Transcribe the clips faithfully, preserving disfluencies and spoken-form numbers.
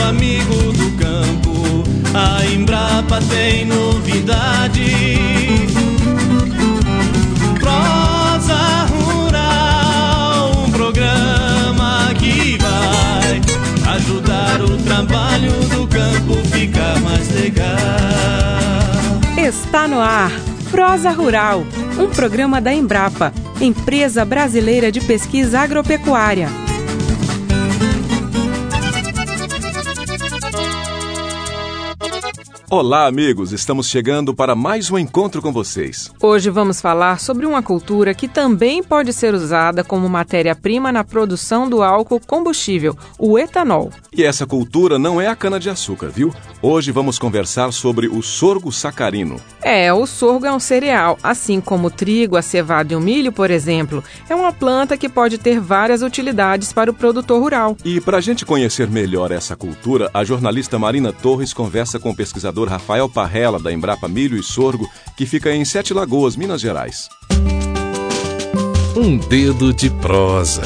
amigo do campo, a Embrapa tem novidade. Prosa Rural, um programa que vai ajudar o trabalho do campo ficar mais legal. Está no ar Prosa Rural, um programa da Embrapa, Empresa Brasileira de Pesquisa Agropecuária. Olá, amigos! Estamos chegando para mais um encontro com vocês. Hoje vamos falar sobre uma cultura que também pode ser usada como matéria-prima na produção do álcool combustível, o etanol. E essa cultura não é a cana-de-açúcar, viu? Hoje vamos conversar sobre o sorgo sacarino. É, o sorgo é um cereal, assim como o trigo, a cevada e o milho, por exemplo. É uma planta que pode ter várias utilidades para o produtor rural. E para a gente conhecer melhor essa cultura, a jornalista Marina Torres conversa com o pesquisador Rafael Parrella, da Embrapa Milho e Sorgo, que fica em Sete Lagoas, Minas Gerais. Um dedo de prosa.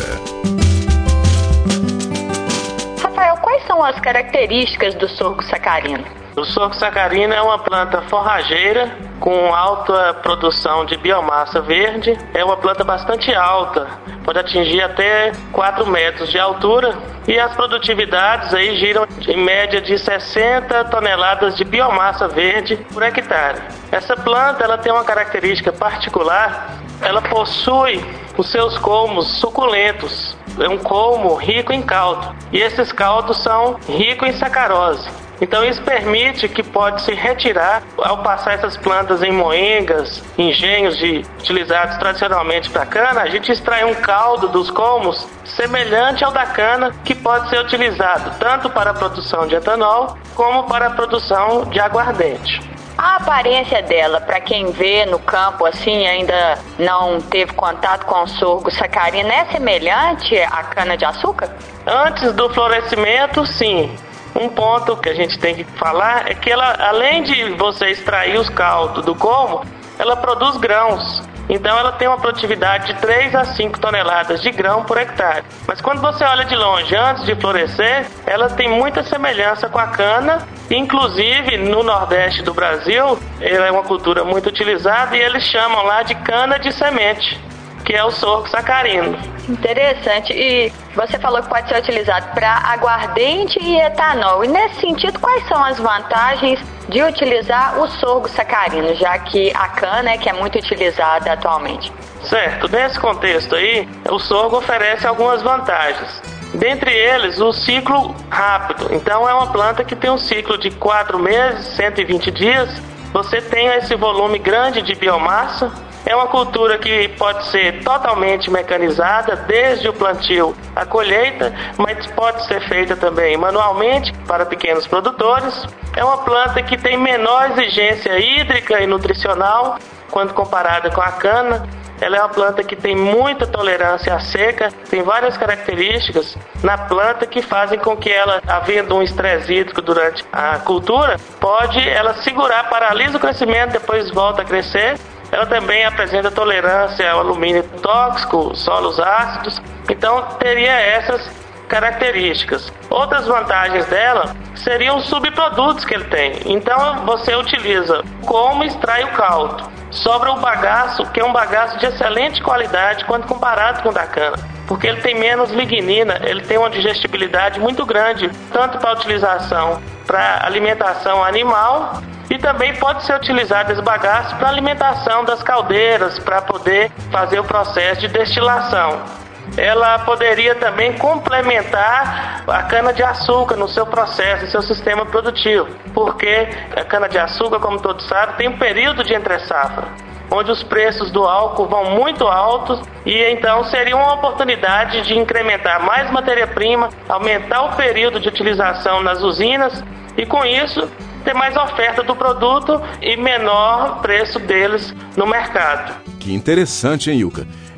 Rafael, quais são as características do sorgo sacarino? O sorgo sacarino é uma planta forrageira com alta produção de biomassa verde. É uma planta bastante alta, pode atingir até quatro metros de altura. E as produtividades aí giram em média de sessenta toneladas de biomassa verde por hectare. Essa planta ela tem uma característica particular, ela possui os seus colmos suculentos. É um colmo rico em caldo. E esses caldos são ricos em sacarose. Então isso permite que pode se retirar, ao passar essas plantas em moengas, engenhos de, utilizados tradicionalmente para cana, a gente extrai um caldo dos colmos semelhante ao da cana, que pode ser utilizado tanto para a produção de etanol como para a produção de aguardente. A aparência dela, para quem vê no campo assim, ainda não teve contato com o sorgo sacarino, é semelhante à cana-de-açúcar? Antes do florescimento, sim. Um ponto que a gente tem que falar é que ela, além de você extrair os caldos do colmo, ela produz grãos. Então ela tem uma produtividade de três a cinco toneladas de grão por hectare. Mas quando você olha de longe, antes de florescer, ela tem muita semelhança com a cana. Inclusive no Nordeste do Brasil, ela é uma cultura muito utilizada e eles chamam lá de cana de semente, que é o sorgo sacarino. Interessante. E você falou que pode ser utilizado para aguardente e etanol. E nesse sentido, quais são as vantagens de utilizar o sorgo sacarino, já que a cana é que é muito utilizada atualmente? Certo. Nesse contexto aí, o sorgo oferece algumas vantagens. Dentre eles, o ciclo rápido. Então é uma planta que tem um ciclo de quatro meses, cento e vinte dias. Você tem esse volume grande de biomassa. É uma cultura que pode ser totalmente mecanizada, desde o plantio à colheita, mas pode ser feita também manualmente para pequenos produtores. É uma planta que tem menor exigência hídrica e nutricional quando comparada com a cana. Ela é uma planta que tem muita tolerância à seca, tem várias características na planta que fazem com que ela, havendo um estresse hídrico durante a cultura, pode ela segurar, paralisa o crescimento, depois volta a crescer. Ela também apresenta tolerância ao alumínio tóxico, solos ácidos, então teria essas características. Outras vantagens dela seriam os subprodutos que ele tem. Então você utiliza como extrai o caldo. Sobra o bagaço, que é um bagaço de excelente qualidade quando comparado com o da cana, porque ele tem menos lignina, ele tem uma digestibilidade muito grande, tanto para utilização para alimentação animal, e também pode ser utilizado esse bagaço para alimentação das caldeiras, para poder fazer o processo de destilação. Ela poderia também complementar a cana-de-açúcar no seu processo, no seu sistema produtivo, porque a cana-de-açúcar, como todos sabem, tem um período de entre-safra, onde os preços do álcool vão muito altos, e então seria uma oportunidade de incrementar mais matéria-prima, aumentar o período de utilização nas usinas, e com isso ter mais oferta do produto e menor preço deles no mercado. Que interessante, hein, Ilka?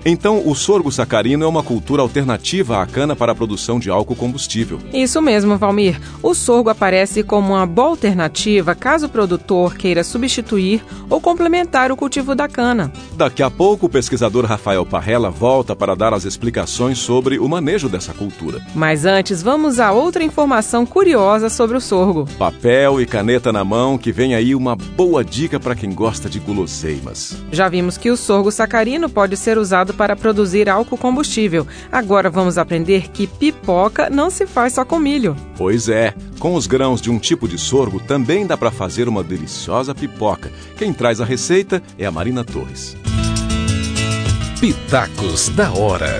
Então, o sorgo sacarino é uma cultura alternativa à cana para a produção de álcool combustível. Isso mesmo, Valmir. O sorgo aparece como uma boa alternativa caso o produtor queira substituir ou complementar o cultivo da cana. Daqui a pouco, o pesquisador Rafael Parrella volta para dar as explicações sobre o manejo dessa cultura. Mas antes, vamos a outra informação curiosa sobre o sorgo. Papel e caneta na mão, que vem aí uma boa dica para quem gosta de guloseimas. Já vimos que o sorgo sacarino pode ser usado para produzir álcool combustível. Agora vamos aprender que pipoca não se faz só com milho. Pois é, com os grãos de um tipo de sorgo também dá para fazer uma deliciosa pipoca. Quem traz a receita é a Marina Torres. Pitacos da hora.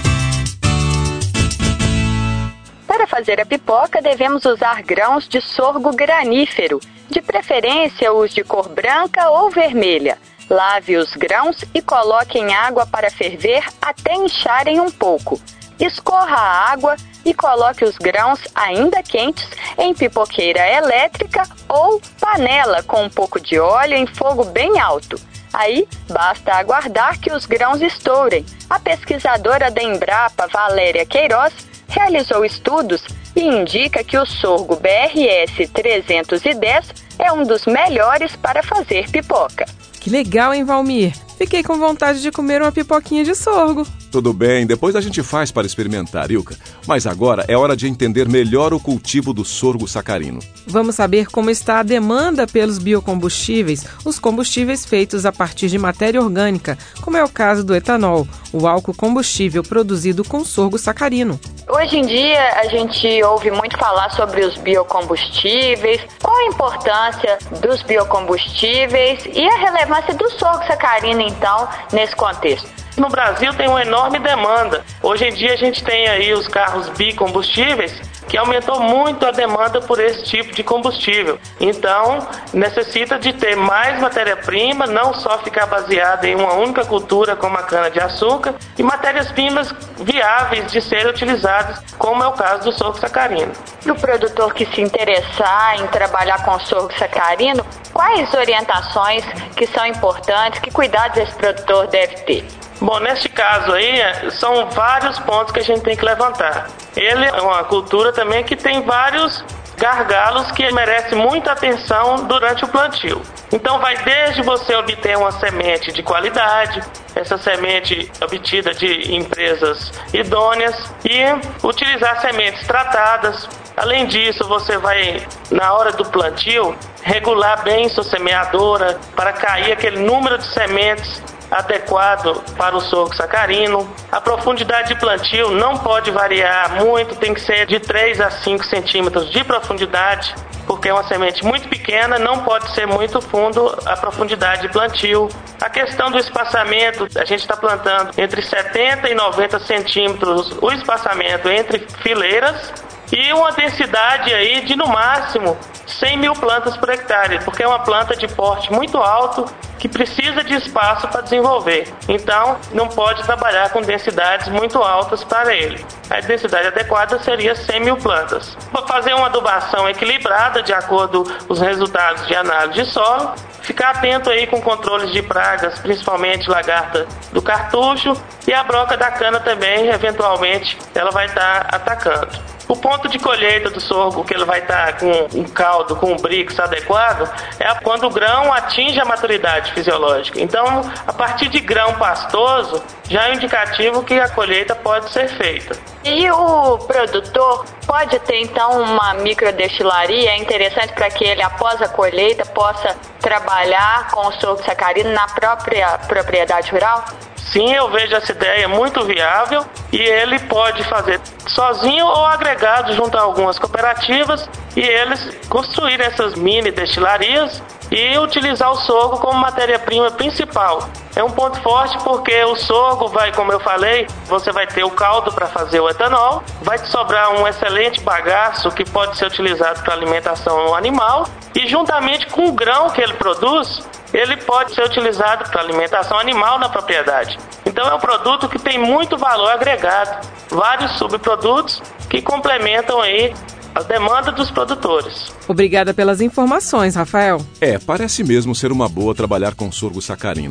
Para fazer a pipoca, devemos usar grãos de sorgo granífero, de preferência os de cor branca ou vermelha. Lave os grãos e coloque em água para ferver até incharem um pouco. Escorra a água e coloque os grãos ainda quentes em pipoqueira elétrica ou panela com um pouco de óleo em fogo bem alto. Aí, basta aguardar que os grãos estourem. A pesquisadora da Embrapa, Valéria Queiroz, realizou estudos e indica que o sorgo B R S trezentos e dez é um dos melhores para fazer pipoca. Que legal, hein, Valmir? Fiquei com vontade de comer uma pipoquinha de sorgo. Tudo bem, depois a gente faz para experimentar, Ilka. Mas agora é hora de entender melhor o cultivo do sorgo sacarino. Vamos saber como está a demanda pelos biocombustíveis, os combustíveis feitos a partir de matéria orgânica, como é o caso do etanol, o álcool combustível produzido com sorgo sacarino. Hoje em dia a gente ouve muito falar sobre os biocombustíveis, qual a importância dos biocombustíveis e a relevância do sorgo sacarino, então, nesse contexto. No Brasil tem uma enorme demanda. Hoje em dia a gente tem aí os carros bicombustíveis, que aumentou muito a demanda por esse tipo de combustível. Então, necessita de ter mais matéria-prima, não só ficar baseada em uma única cultura como a cana-de-açúcar, e matérias-primas viáveis de serem utilizadas, como é o caso do sorgo sacarino. E o produtor que se interessar em trabalhar com sorgo sacarino, quais orientações que são importantes, que cuidados esse produtor deve ter? Bom, neste caso aí, são vários pontos que a gente tem que levantar. Ele é uma cultura também que tem vários gargalos que merecem muita atenção durante o plantio. Então vai desde você obter uma semente de qualidade, essa semente obtida de empresas idôneas, e utilizar sementes tratadas. Além disso, você vai, na hora do plantio, regular bem sua semeadora para cair aquele número de sementes adequado para o sorgo sacarino. A profundidade de plantio não pode variar muito, tem que ser de três a cinco centímetros de profundidade, porque é uma semente muito pequena, não pode ser muito fundo a profundidade de plantio. A questão do espaçamento, a gente está plantando entre setenta e noventa centímetros o espaçamento entre fileiras, e uma densidade aí de no máximo cem mil plantas por hectare, porque é uma planta de porte muito alto que precisa de espaço para desenvolver. Então, não pode trabalhar com densidades muito altas para ele. A densidade adequada seria cem mil plantas. Para fazer uma adubação equilibrada, de acordo com os resultados de análise de solo, ficar atento aí com controles de pragas, principalmente lagarta do cartucho, e a broca da cana também, eventualmente, ela vai estar atacando. O ponto de colheita do sorgo, que ele vai estar com um caldo, com um brix adequado, é quando o grão atinge a maturidade fisiológica. Então, a partir de grão pastoso, já é um indicativo que a colheita pode ser feita. E o produtor pode ter, então, uma microdestilaria? É interessante para que ele, após a colheita, possa trabalhar com o sorgo sacarino na própria propriedade rural? Sim, eu vejo essa ideia muito viável, e ele pode fazer sozinho ou agregado junto a algumas cooperativas, e eles construírem essas mini destilarias e utilizar o sorgo como matéria-prima principal. É um ponto forte porque o sorgo vai, como eu falei, você vai ter o caldo para fazer o etanol, vai te sobrar um excelente bagaço que pode ser utilizado para alimentação animal, e juntamente com o grão que ele produz, ele pode ser utilizado para alimentação animal na propriedade. Então é um produto que tem muito valor agregado, vários subprodutos que complementam aí a demanda dos produtores. Obrigada pelas informações, Rafael. É, parece mesmo ser uma boa trabalhar com sorgo sacarino.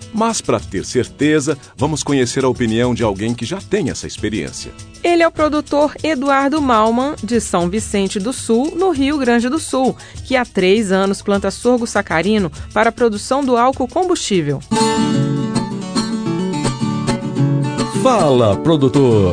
Mas, para ter certeza, vamos conhecer a opinião de alguém que já tem essa experiência. Ele é o produtor Eduardo Malman, de São Vicente do Sul, no Rio Grande do Sul, que há três anos planta sorgo sacarino para a produção do álcool combustível. Fala, produtor!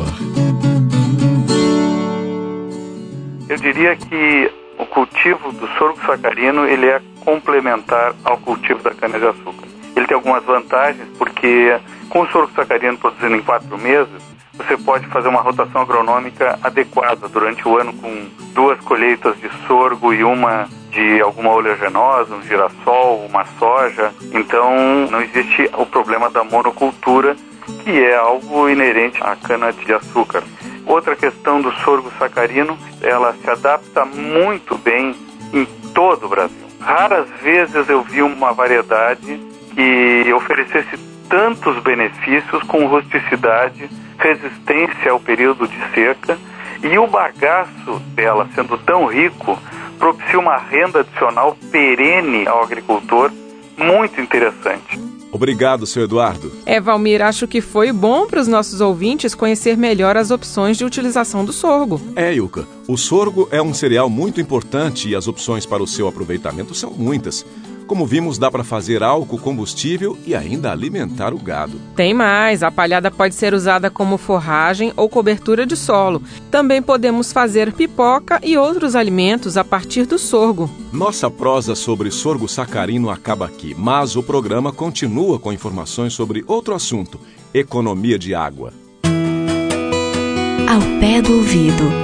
Eu diria que o cultivo do sorgo sacarino ele é complementar ao cultivo da cana-de-açúcar. Ele tem algumas vantagens, porque com o sorgo sacarino produzindo em quatro meses, você pode fazer uma rotação agronômica adequada durante o ano, com duas colheitas de sorgo e uma de alguma oleaginosa, um girassol, uma soja. Então, não existe o problema da monocultura, que é algo inerente à cana-de-açúcar. Outra questão do sorgo sacarino, ela se adapta muito bem em todo o Brasil. Raras vezes eu vi uma variedade que oferecesse tantos benefícios com rusticidade, resistência ao período de seca, e o bagaço dela, sendo tão rico, propicia uma renda adicional perene ao agricultor, muito interessante. Obrigado, seu Eduardo. É, Valmir, acho que foi bom para os nossos ouvintes conhecer melhor as opções de utilização do sorgo. É, Ilka, o sorgo é um cereal muito importante e as opções para o seu aproveitamento são muitas. Como vimos, dá para fazer álcool combustível e ainda alimentar o gado. Tem mais, a palhada pode ser usada como forragem ou cobertura de solo. Também podemos fazer pipoca e outros alimentos a partir do sorgo. Nossa prosa sobre sorgo sacarino acaba aqui, mas o programa continua com informações sobre outro assunto, economia de água. Ao pé do ouvido.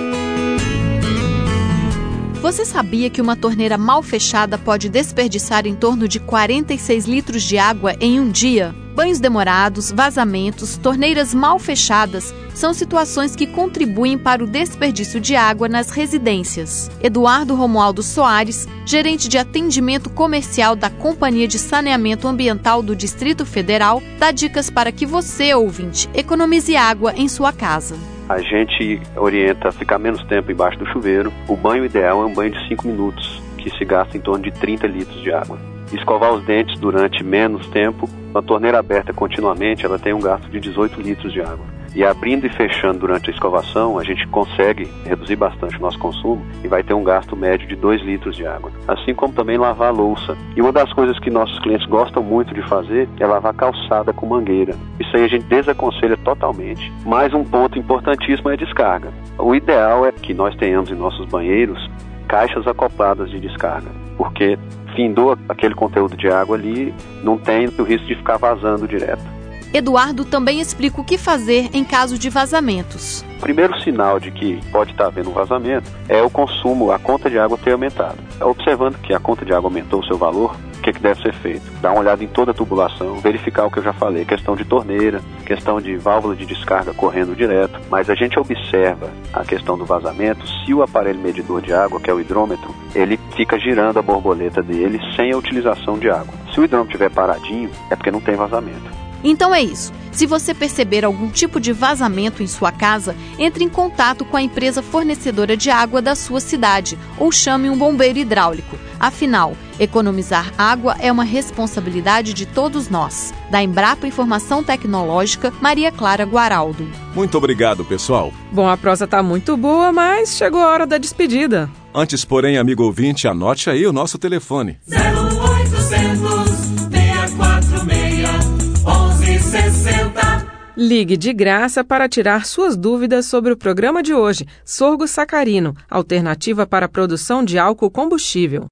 Você sabia que uma torneira mal fechada pode desperdiçar em torno de quarenta e seis litros de água em um dia? Banhos demorados, vazamentos, torneiras mal fechadas são situações que contribuem para o desperdício de água nas residências. Eduardo Romualdo Soares, gerente de atendimento comercial da Companhia de Saneamento Ambiental do Distrito Federal, dá dicas para que você, ouvinte, economize água em sua casa. A gente orienta a ficar menos tempo embaixo do chuveiro. O banho ideal é um banho de cinco minutos, que se gasta em torno de trinta litros de água. Escovar os dentes durante menos tempo. Uma torneira aberta continuamente, ela tem um gasto de dezoito litros de água. E abrindo e fechando durante a escovação, a gente consegue reduzir bastante o nosso consumo e vai ter um gasto médio de dois litros de água. Assim como também lavar a louça. E uma das coisas que nossos clientes gostam muito de fazer é lavar calçada com mangueira. Isso aí a gente desaconselha totalmente. Mais um ponto importantíssimo é a descarga. O ideal é que nós tenhamos em nossos banheiros caixas acopladas de descarga, porque findou aquele conteúdo de água ali, não tem o risco de ficar vazando direto. Eduardo também explica o que fazer em caso de vazamentos. O primeiro sinal de que pode estar havendo um vazamento é o consumo, a conta de água ter aumentado. Observando que a conta de água aumentou o seu valor, o que, que deve ser feito? Dar uma olhada em toda a tubulação, verificar o que eu já falei, questão de torneira, questão de válvula de descarga correndo direto, mas a gente observa a questão do vazamento se o aparelho medidor de água, que é o hidrômetro, ele fica girando a borboleta dele sem a utilização de água. Se o hidrômetro estiver paradinho, é porque não tem vazamento. Então é isso. Se você perceber algum tipo de vazamento em sua casa, entre em contato com a empresa fornecedora de água da sua cidade ou chame um bombeiro hidráulico. Afinal, economizar água é uma responsabilidade de todos nós. Da Embrapa Informação Tecnológica, Maria Clara Guaraldo. Muito obrigado, pessoal. Bom, a prosa está muito boa, mas chegou a hora da despedida. Antes, porém, amigo ouvinte, anote aí o nosso telefone. zero oitocentos, seis quatro seis, onze sessenta. Ligue de graça para tirar suas dúvidas sobre o programa de hoje, Sorgo Sacarino, alternativa para a produção de álcool combustível.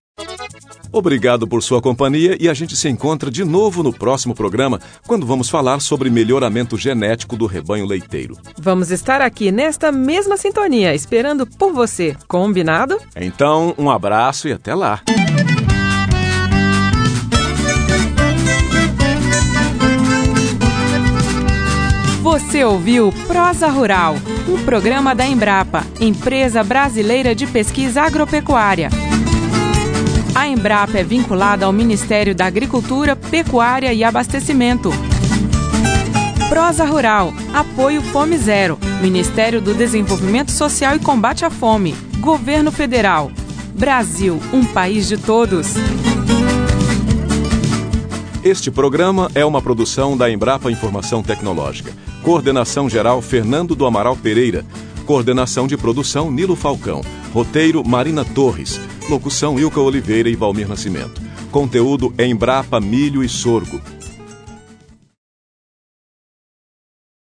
Obrigado por sua companhia e a gente se encontra de novo no próximo programa, quando vamos falar sobre melhoramento genético do rebanho leiteiro. Vamos estar aqui nesta mesma sintonia, esperando por você. Combinado? Então, um abraço e até lá. Você ouviu Prosa Rural, um programa da Embrapa, Empresa Brasileira de Pesquisa Agropecuária. A Embrapa é vinculada ao Ministério da Agricultura, Pecuária e Abastecimento. Prosa Rural, apoio Fome Zero, Ministério do Desenvolvimento Social e Combate à Fome, Governo Federal. Brasil, um país de todos. Este programa é uma produção da Embrapa Informação Tecnológica. Coordenação geral Fernando do Amaral Pereira. Coordenação de produção Nilo Falcão. Roteiro Marina Torres. Locução Ilka Oliveira e Valmir Nascimento. Conteúdo Embrapa Milho e Sorgo.